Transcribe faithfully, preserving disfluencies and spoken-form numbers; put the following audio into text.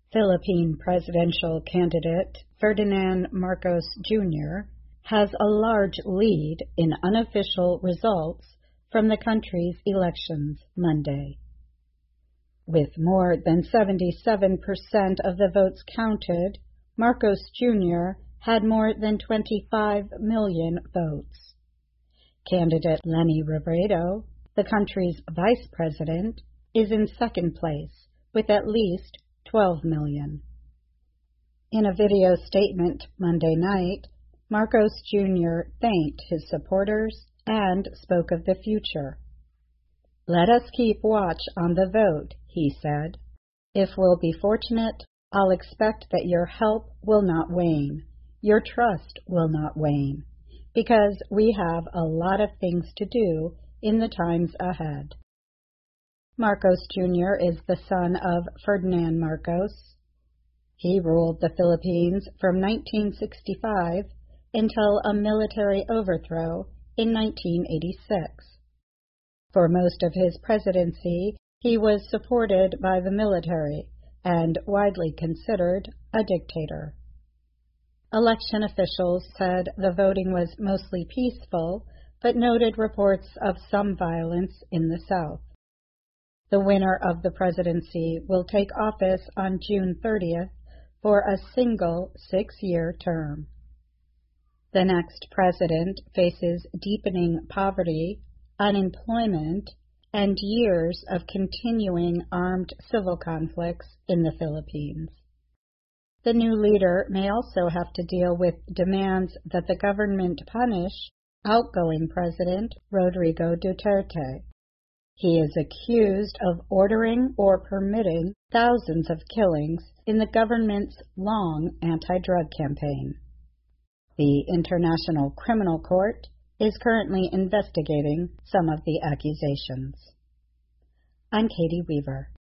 Philippine presidential candidate Ferdinand Marcos Junior has a large lead in unofficial results from the country's elections Monday. With more than seventy-seven percent of the votes counted, Marcos Junior had more than twenty-five million votes. Candidate Leni Robredo, the country's vice president, is in second place with at least twelve million. In a video statement Monday night, Marcos Junior thanked his supporters and spoke of the future. "Let us keep watch on the vote," he said. "If we'll be fortunate, I'll expect that your help will not wane, your trust will not wane, because we have a lot of things to do in the times ahead." Marcos Junior is the son of Ferdinand Marcos. He ruled the Philippines from nineteen sixty-five until a military overthrow in nineteen eighty-six. For most of his presidency, he was supported by the military and widely considered a dictator. Election officials said the voting was mostly peaceful, but noted reports of some violence in the South. The winner of the presidency will take office on June thirtieth for a single six-year term. The next president faces deepening poverty, unemployment, and years of continuing armed civil conflicts in the Philippines. The new leader may also have to deal with demands that the government punish outgoing President Rodrigo Duterte. He is accused of ordering or permitting thousands of killings in the government's long anti-drug campaign. The International Criminal Court is currently investigating some of the accusations. I'm Katie Weaver.